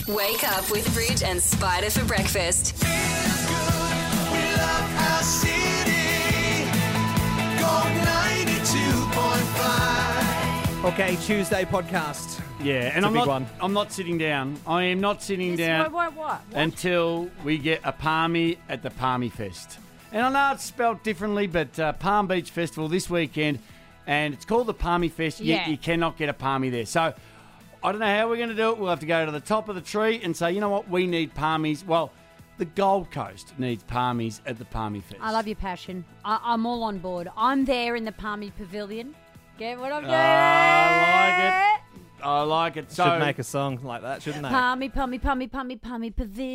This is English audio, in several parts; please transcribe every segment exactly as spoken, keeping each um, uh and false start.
Wake up with Ridge and Spider for breakfast. Feels good. We love our city. Gold ninety-two point five. Okay, Tuesday podcast. Yeah, and a I'm big not. one. I'm not sitting down. I am not sitting Yes, down what, what, what? What? until we get a palmy at the Palmy Fest. And I know it's spelled differently, but uh, Palm Beach Festival this weekend, and it's called the Palmy Fest. Yet Yeah. you cannot get a palmy there. So I don't know how we're going to do it. We'll have to go to the top of the tree and say, you know what, we need palmies. Well, the Gold Coast needs palmies at the Palmy Fest. I love your passion. I, I'm all on board. I'm there in the Palmy Pavilion. Get what I'm doing? I like it. I like it. So Should make a song like that, shouldn't they? Palmy, Palmy, Palmy, Palmy, Palmy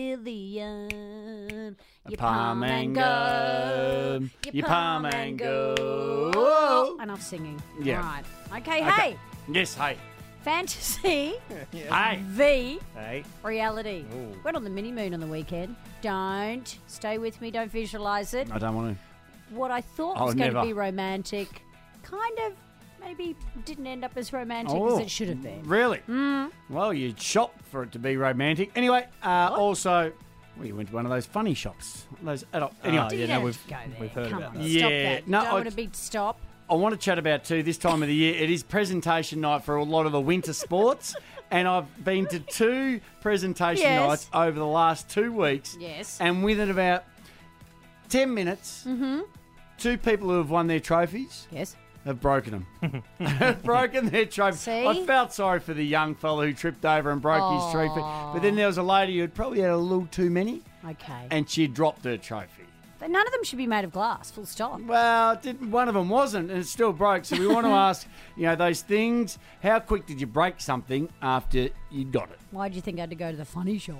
Pavilion. You palm and go. You palm and go. Enough singing. Yeah. Right. Okay, Okay. hey. Yes, hey. Fantasy Hey. v Hey. reality. Ooh. Went on the mini moon on the weekend. Don't. Stay with me. Don't visualise it. I don't want to. What I thought Oh, was going never. to be romantic, kind of maybe didn't end up as romantic Oh. as it should have been. Really? Mm. Well, you'd shop for it to be romantic. Anyway, uh, also, well, you went to one of those funny shops. Those adult. Anyway, Oh, You yeah, don't no, have we've, to go there. we've heard Come about on, that. stop Yeah, that. no, don't I- want to be stop. I want to chat about too. This time of the year, it is presentation night for a lot of the winter sports, and I've been to two presentation Yes. nights over the last two weeks. Yes. And within about ten minutes, mm-hmm. two people who have won their trophies Yes. have broken them. have broken their trophy. See? I felt sorry for the young fella who tripped over and broke his trophy. But then there was a lady who had probably had a little too many, Okay. and she dropped her trophy. But none of them should be made of glass. Full stop. Well, it didn't, one of them wasn't, and it still broke. So we want to ask, you know, those things. How quick did you break something after you got it? Why do you think I had to go to the funny shop?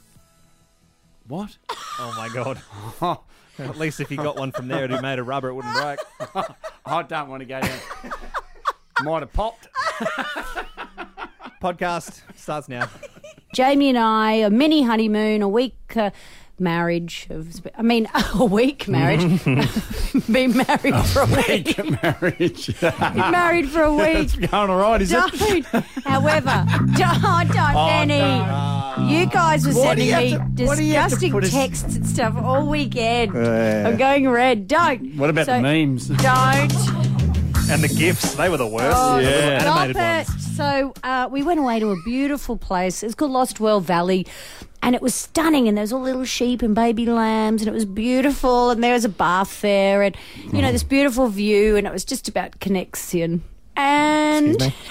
What? Oh my god. At least if you got one from there and you made of rubber, it wouldn't break. I don't want to go down. Might have popped. Podcast starts now. Jamie and I, a mini honeymoon, a week uh, marriage. Of, I mean, a week marriage. Been married for a week. Marriage. Been married for a week. It's going all right, is Don't. it? However, don't, don't, Benny. You guys were Why do sending you me have to- why do you have to disgusting put us- texts and stuff all weekend. Yeah. I'm going red. Don't. What about So, the memes? Don't. And the gifts, they were the worst. Oh, The little Yeah. Stop animated it. ones. So uh, we went away to a beautiful place. It's called Lost Well Valley. And it was stunning. And there was all little sheep and baby lambs. And it was beautiful. And there was a bath there. And, you know, this beautiful view. And it was just about connection. And Excuse me.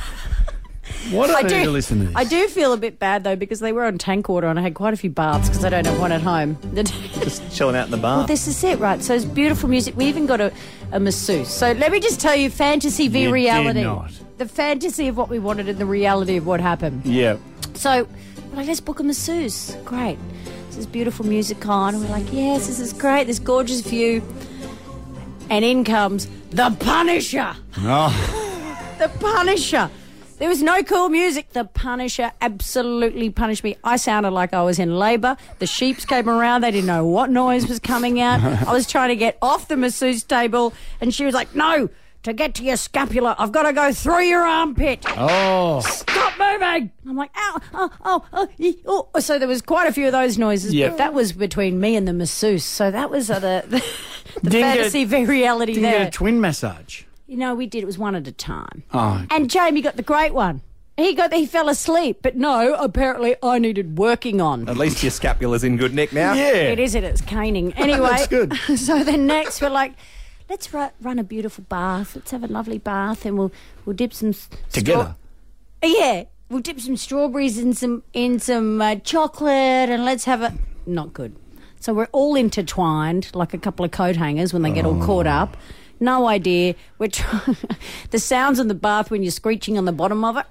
What I I do, do, to listen to this? I do feel a bit bad, though, because they were on tank water. And I had quite a few baths because I don't have one at home. Just chilling out in the bar. Well, this is it, right? So it's beautiful music. We even got a, a masseuse. So let me just tell you, fantasy v You did reality. not. The fantasy of what we wanted and the reality of what happened. Yeah. So we're like, let's book a masseuse. Great. This is beautiful music on. We're like, yes, this is great. This gorgeous view. And in comes the Punisher. Oh, The Punisher. There was no cool music. The Punisher absolutely punished me. I sounded like I was in labour. The sheeps came around. They didn't know what noise was coming out. I was trying to get off the masseuse table, and she was like, no, to get to your scapula, I've got to go through your armpit. oh. Stop moving. I'm like, ow, oh, oh, oh, ee, oh. So there was quite a few of those noises. Yeah. But that was between me and the masseuse. So that was uh, the, the, the Didn't get- fantasy v reality Didn't there. get a twin massage. You know, we did. It was one at a time. Oh. And Jamie got the great one. He got. He fell asleep. But no, apparently I needed working on. At least your scapula's in good nick now. Yeah. It is. It is caning. Anyway. That's good. So then next we're like, let's ru- run a beautiful bath. Let's have a lovely bath, and we'll we'll dip some s- Together. straw- yeah, we'll dip some strawberries in some in some uh, chocolate, and let's have a. Not good. So we're all intertwined like a couple of coat hangers when they get all caught up. No idea. We're trying. The sounds in the bath when you're screeching on the bottom of it.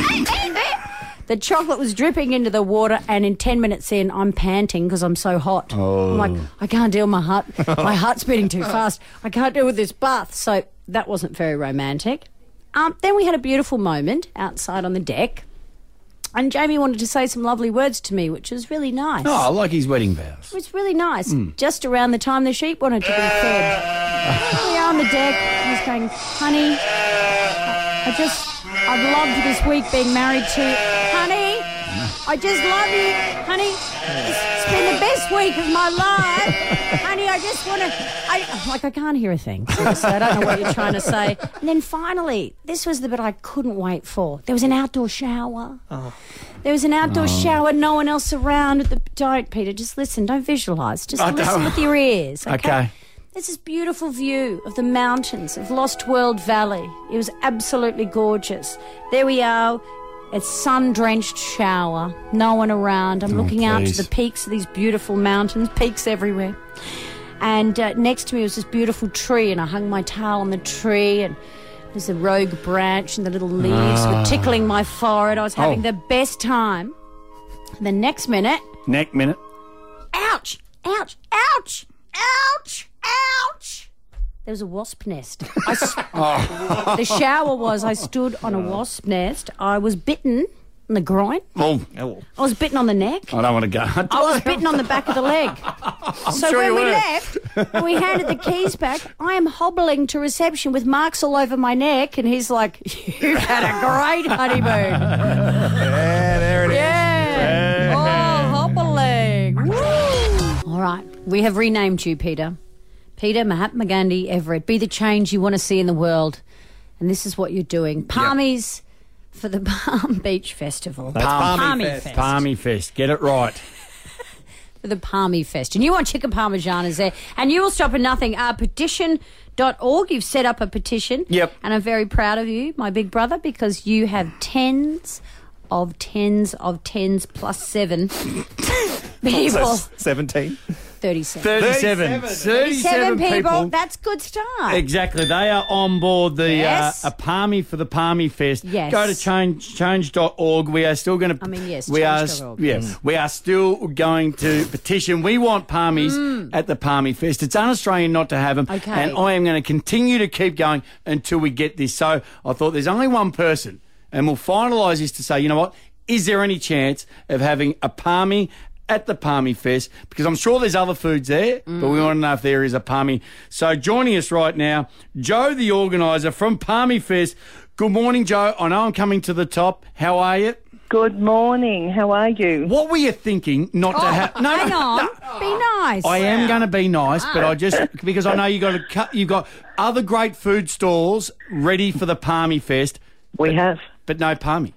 The chocolate was dripping into the water, and in ten minutes in, I'm panting because I'm so hot. Oh. I'm like, I can't deal with my heart. My heart's beating too fast. I can't deal with this bath. So that wasn't very romantic. Um, then we had a beautiful moment outside on the deck, and Jamie wanted to say some lovely words to me, which was really nice. Oh, I like his wedding vows. It was really nice. Just around the time the sheep wanted to be fed. We are on the deck. He's going, honey, I just, I've loved this week being married to you. Honey, I just love you, honey. It's been the best week of my life. Honey, I just want to... I Like, I can't hear a thing. Seriously, I don't know what you're trying to say. And then finally, this was the bit I couldn't wait for. There was an outdoor shower. Oh. There was an outdoor oh. shower, no one else around. The, don't, Peter, just listen. Don't visualise. Just I listen don't. with your ears, okay? Okay. There's this beautiful view of the mountains of Lost World Valley. It was absolutely gorgeous. There we are. A sun-drenched shower, no one around. I'm oh, looking please. out to the peaks of these beautiful mountains, peaks everywhere. And uh, next to me was this beautiful tree, and I hung my towel on the tree, and there's a rogue branch, and the little leaves ah. were tickling my forehead. I was having oh. the best time. And the next minute... Next minute. Ouch! Ouch! Ouch! Ouch! Ouch! There was a wasp nest. I s- oh. The shower was I stood on a wasp nest. I was bitten in the groin. Oh. I was bitten on the neck. I don't want to go. I was bitten on the back of the leg. So sure when we were. left, and we handed the keys back, I am hobbling to reception with marks all over my neck, and he's like, "You've had a great honeymoon." Yeah, there it is. Yeah. Oh, hobbling. Woo. All right. We have renamed you, Peter. Peter Mahatma Gandhi Everett. Be the change you want to see in the world. And this is what you're doing. Palmies yep. for the Palm Beach Festival. That's Palmy, Palmy Fest. Fest. Palmy Fest. Get it right. For the Palmy Fest. And you want chicken parmesanas there. And you will stop at nothing. Uh, petition dot org. You've set up a petition. Yep. And I'm very proud of you, my big brother, because you have tens of tens of tens plus seven people. seventeen. thirty-seven. thirty-seven. thirty-seven people. people. That's good start. Exactly. They are on board the Yes. uh, a Palmy for the Palmy Fest. Yes. Go to change change dot org. We are still going to. I mean, yes, We are. change dot org. Yeah. Mm. We are still going to petition. We want Palmies Mm. at the Palmy Fest. It's un-Australian not to have them. Okay. And I am going to continue to keep going until we get this. So I thought there's only one person, and we'll finalise this to say, you know what? Is there any chance of having a Palmy at the Palmy Fest? Because I'm sure there's other foods there, mm. but we want to know if there is a Palmy. So joining us right now, Joe, the organiser from Palmy Fest. Good morning, Joe. I know I'm coming to the top. How are you? Good morning. How are you? What were you thinking not Oh, to have? No, hang no, on. no. Be nice. I am going to be nice, but I just because I know you got to cut. You've got other great food stalls ready for the Palmy Fest. We but, have. but no Palmy.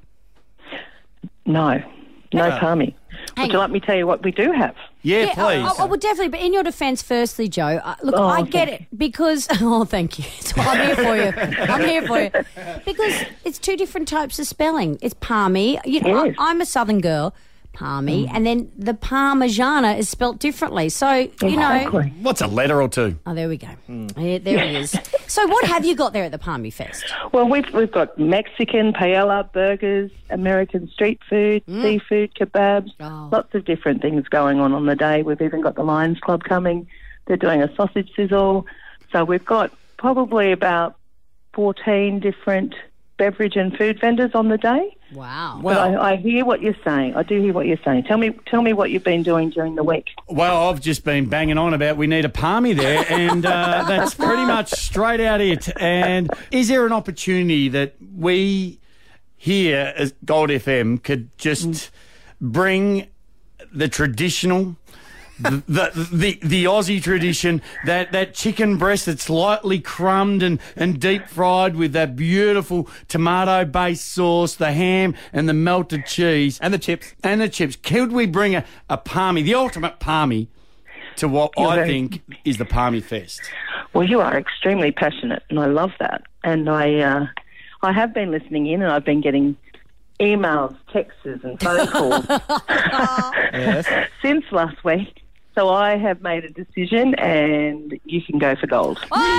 No, no Uh, Palmy. hang Would you on. like me to tell you what we do have? Yeah, Yeah, please. I, I, I would definitely, but in your defence, firstly, Joe, uh, look, Oh, I get thank it because, oh, thank you. So I'm here for you. I'm here for you. Because it's two different types of spelling. It's Palmy. You know, Yes. I, I'm a southern girl, Palmy, and then the Parmigiana is spelt differently. So, you know. Exactly. What's a letter or two? Oh, there we go. Yeah, there it is. So what have you got there at the Palmy Fest? Well, we've we've got Mexican, paella, burgers, American street food, seafood, kebabs, Oh. lots of different things going on on the day. We've even got the Lions Club coming. They're doing a sausage sizzle. So we've got probably about fourteen different beverage and food vendors on the day. Wow. But I, I hear what you're saying. I do hear what you're saying. Tell me, tell me what you've been doing during the week. Well, I've just been banging on about we need a Palmy there, and uh, that's pretty much straight out it. And is there an opportunity that we here as Gold F M could just bring the traditional, the, the the the Aussie tradition, that, that chicken breast that's lightly crumbed and, and deep fried with that beautiful tomato-based sauce, the ham and the melted cheese. And the chips. And the chips. Could we bring a, a Palmy, the ultimate Palmy, to what You're I very- think is the Palmy Fest? Well, you are extremely passionate, and I love that. And I, uh, I have been listening in, and I've been getting emails, texts, and phone calls Yes. since last week. So I have made a decision, and you can go for gold.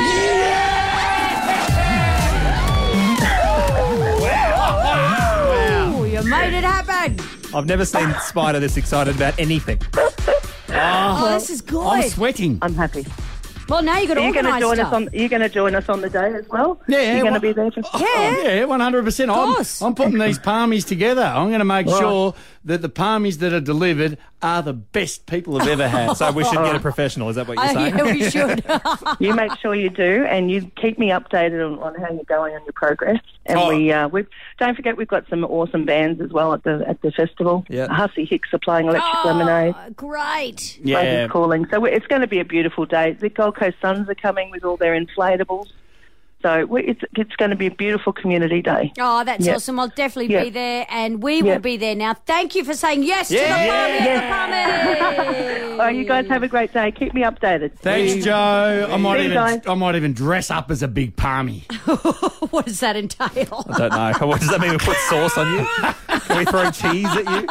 Oh, you made it happen. I've never seen Spider this excited about anything. Oh, this is good. I'm sweating. I'm happy. Well, now you've got to Are you going to organise join stuff. us on? Are you going to join us on the day as well? Yeah, You're going to well- be there for. Oh, yeah, one hundred percent. I'm, course. I'm putting these Palmies together. I'm going to make Right. sure that the palmies that are delivered are the best people have ever had. So we should get a professional. Is that what you're Oh, saying? yeah, we should. You make sure you do, and you keep me updated on, on how you're going on your progress. And Oh. we, uh, we don't forget we've got some awesome bands as well at the at the festival. Yeah. Hussey Hicks are playing Electric Lemonade. Oh, great. Yeah. Fraser's Calling. So we- it's going to be a beautiful day. The Gold Coast Suns are coming with all their inflatables. So we- it's it's going to be a beautiful community day. Oh, that's Yep. awesome. I'll definitely Yep. be there, and we will Yep. be there now. Thank you for saying yes to the Yeah. Palmy at the Palmy. All right, you guys have a great day. Keep me updated. Thanks, Joe. I might See you even guys. I might even dress up as a big palmy. What does that entail? I don't know. What does that mean? We put sauce on you? Can we throw cheese at you?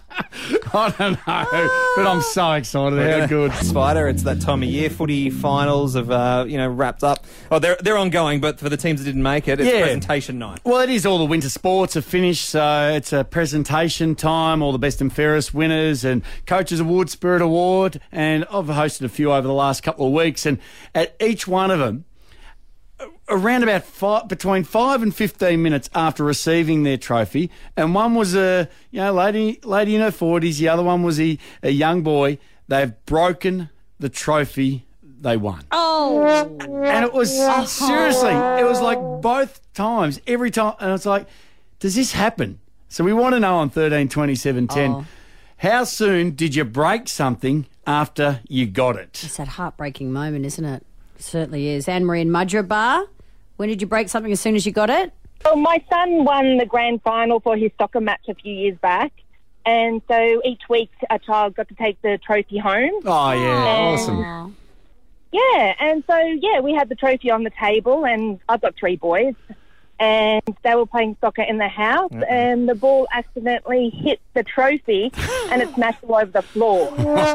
I don't know, but I'm so excited. How good. Spider, it's that time of year. Footy finals have, uh, you know, wrapped up. Oh, they're they're ongoing, but for the teams that didn't make it, it's Yeah. presentation night. Well, it is. All the winter sports are finished, so it's a presentation time. All the best and fairest winners and Coaches Award, Spirit Award, and I've hosted a few over the last couple of weeks. And at each one of them, around about five, between five and fifteen minutes after receiving their trophy, and one was a you know lady lady in her forties, the other one was a, a young boy. They've broken the trophy they won. Oh, And it was, seriously, it was like both times, every time. And it's like, does this happen? So we want to know on thirteen twenty-seven ten, Oh. how soon did you break something after you got it? it's that heartbreaking moment, isn't it? It certainly is. Anne-Marie in Mudgeeraba, when did you break something as soon as you got it? Well, my son won the grand final for his soccer match a few years back. And so each week a child got to take the trophy home. Oh, yeah, awesome. Oh. Yeah, and so, yeah, we had the trophy on the table, and I've got three boys. And they were playing soccer in the house, and the ball accidentally hit the trophy, and it smashed all over the floor.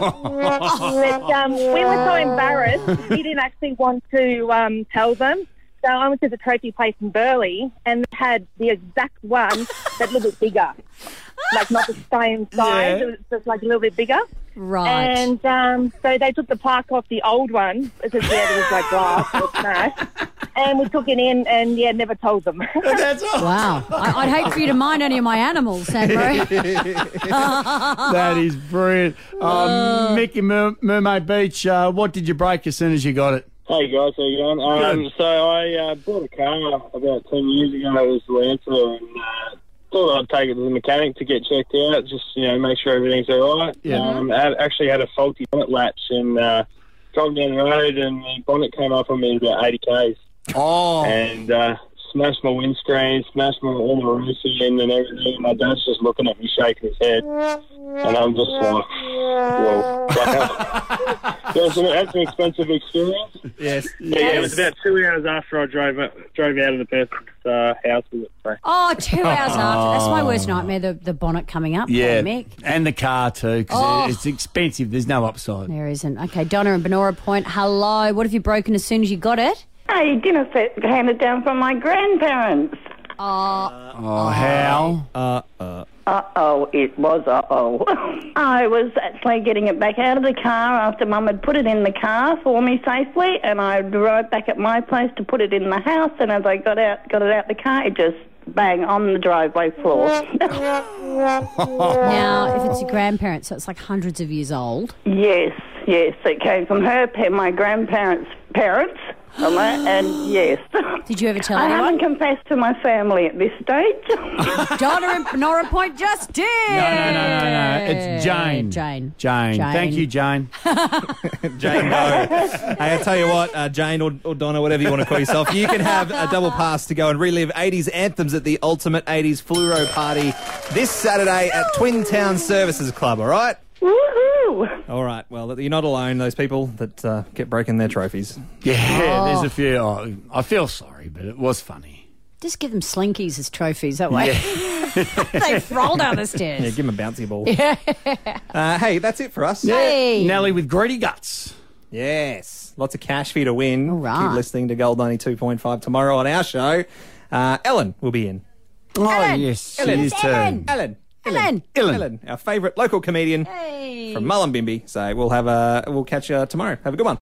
But um, we were so embarrassed, we didn't actually want to um, tell them. So I went to the trophy place in Burleigh, and they had the exact one, but a little bit bigger. Like not the same size, Yeah. it was just like a little bit bigger. Right. And um, so they took the plaque off the old one because yeah, it was like glass or smashed. And we took it in and yeah, never told them. That's all. Wow. I, I'd hate for you to mind any of my animals, Anne-Marie. That is brilliant. Um, Mickey, Mer- Mermaid Beach, uh, what did you break as soon as you got it? Hey guys, how you going? Um, so I uh, bought a car about ten years ago. It was the Lancer, and uh, thought I'd take it to the mechanic to get checked out, just you know make sure everything's all right. Yeah. Um, I had- actually had a faulty bonnet latch, and uh, drove down the road, and the bonnet came up on me at about eighty k's, Oh, and uh, smashed my windscreen, smashed my all the roof again, and everything. And my dad's just looking at me, shaking his head, and I'm just like, whoa. That was an, that's an expensive experience. Yes. Yeah, yeah, it was about two hours after I drove drove out of the person's uh, house with it. So. Oh, two hours after. That's my worst nightmare, the, the bonnet coming up. yeah. Poor Mick. And the car too, because Oh. it's expensive. There's no upside. There isn't. Okay, Donna and Benora Point, hello. What have you broken as soon as you got it? A dinner set handed down from my grandparents. Oh, Oh, how? Uh, uh. Uh-oh, it was uh-oh. I was actually getting it back out of the car after Mum had put it in the car for me safely, and I drove back at my place to put it in the house, and as I got out, got it out the car, it just bang on the driveway floor. now, if it's your grandparents, so it's like hundreds of years old. Yes, yes, it came from her, pa- my grandparents' parents, and that- and yes. Did you ever tell I anyone? haven't confessed to my family at this stage. Donna and Benora Point just did. No, no, no, no, no. It's Jane. Jane. Jane. Jane. Thank you, Jane. Jane Doe. Hey, I tell you what, uh, Jane or, or Donna, whatever you want to call yourself, you can have a double pass to go and relive eighties anthems at the Ultimate eighties Fluoro Party this Saturday at Twin Town Services Club, all right? Woohoo! All right, well, you're not alone, those people that uh, get broken their trophies. Yeah, there's a few. Oh, I feel sorry, but it was funny. Just give them slinkies as trophies. That way they roll down the stairs. Yeah, give them a bouncy ball. Yeah. Uh, hey, that's it for us. Hey. Nelly with greedy guts. Yes. Lots of cash for you to win. All right. Keep listening to Gold ninety-two point five tomorrow on our show. Uh, Ellen will be in. Oh, Ellen. yes. Ellen. It is too. Ellen. Ellen. Ellen. Ellen. Ellen, our favourite local comedian Hey. from Mullumbimby. So we'll have a we'll catch you tomorrow. Have a good one.